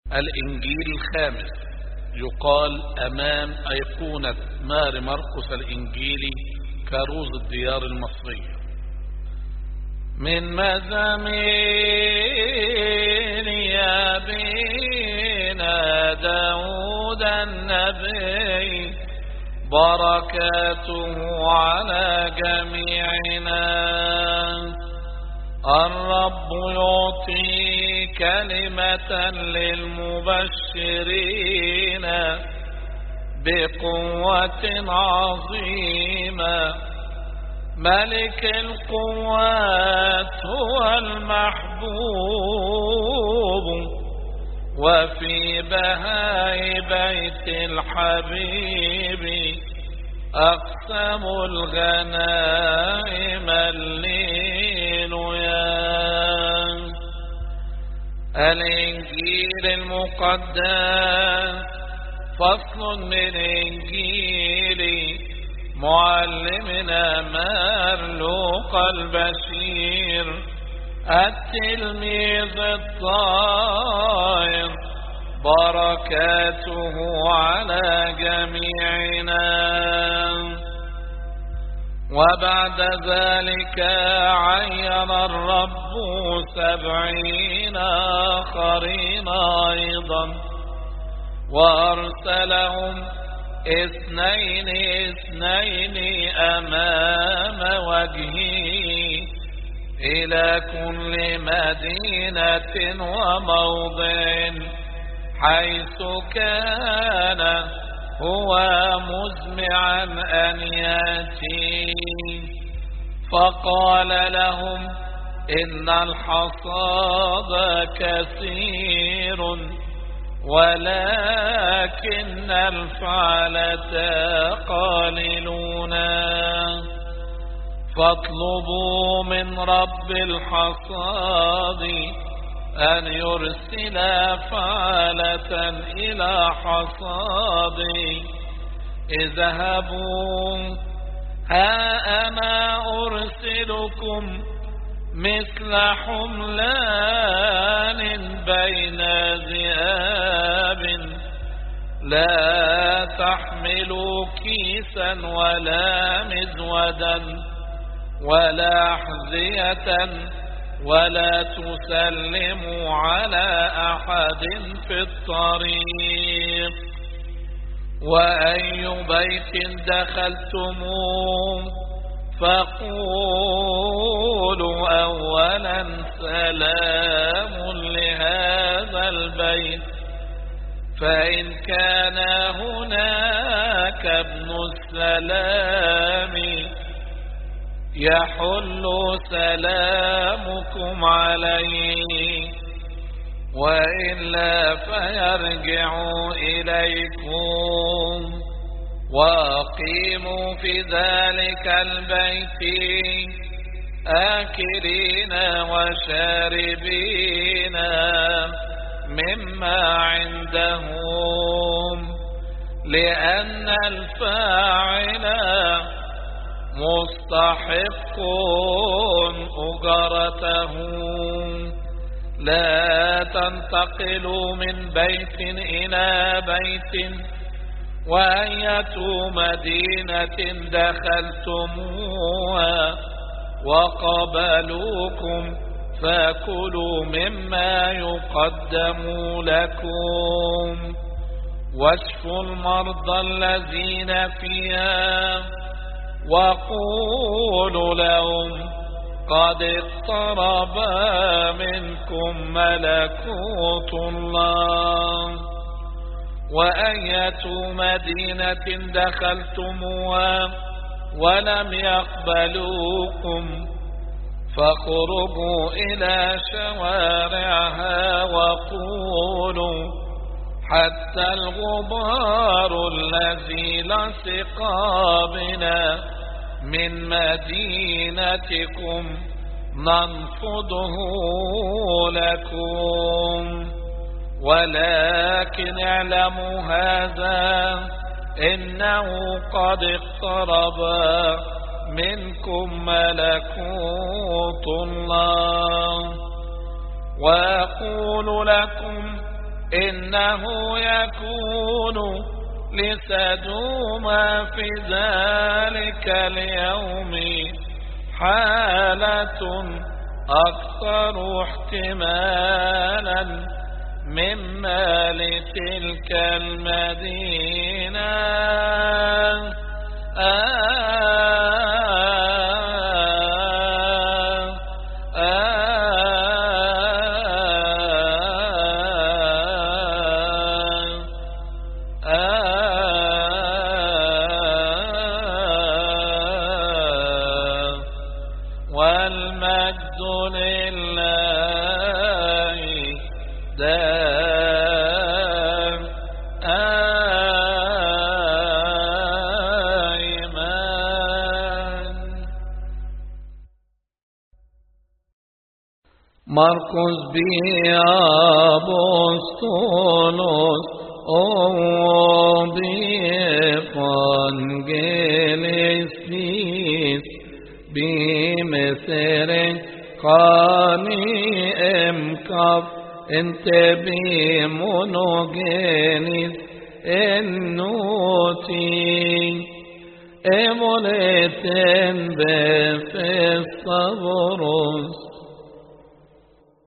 الإنجيل الخامس يقال أمام أيقونة ماري مرقس الإنجيلي كاروز الديار المصرية. من مزامير أبينا داود النبي بركاته على جميعنا. الرب يعطي كلمة للمبشرين بقوة عظيمة. ملك القوات هو المحبوب، وفي بهاء بيت الحبيب أقسم الغنائم الليلويا. الإنجيل المقدس فصل من إنجيل معلمنا مرلوقا البشير التلميذ الطاهر بركاته على جميعنا. وبعد ذلك عين الرب 70 آخرين أيضا، وأرسلهم 2 أمام وجهه إلى كل مدينة وموضع حيث كان هو مزمعا أن يأتي. فقال لهم إن الحصاد كثير ولكن الفعلة قليلون. فاطلبوا من رب الحصاد أن يرسل فعلة إلى حصادي. اذهبوا ها أنا أرسلكم مثل حملان بين ذئاب. لا تحملوا كيسا ولا مزودا ولا أحذية، ولا تسلموا على أحد في الطريق. وأي بيت دخلتموه فقولوا أولا سلام لهذا البيت. فإن كان هناك ابن السلام يحل سلامكم عليه، وإلا فيرجعوا إليكم. وأقيموا في ذلك البيت آكلين وشاربين مما عندهم، لأن الفاعل مستحق أجرته. لا تنتقلوا من بيت إلى بيت، وأية مدينة دخلتموها وقبلوكم فكلوا مما يقدم لكم، واشفوا المرضى الذين فيها، وقولوا لهم قد اقترب منكم ملكوت الله. وأية مدينة دخلتموها ولم يقبلوكم فاخرجوا إلى شوارعها وقولوا حتى الغبار الذي لصق بنا من مدينتكم ننفضه لكم. ولكن اعلموا هذا، إنه قد اقترب منكم ملكوت الله. وأقول لكم إنه يكون لسدوم في ذلك اليوم حالة أكثر احتمالا مما لتلك المدينة. والمجد لله دائما. مرقس بأبسطولوس بإفانجيليس بمصر قاني امكف انت بمونوجينيس النوتي امولتن بفستابروس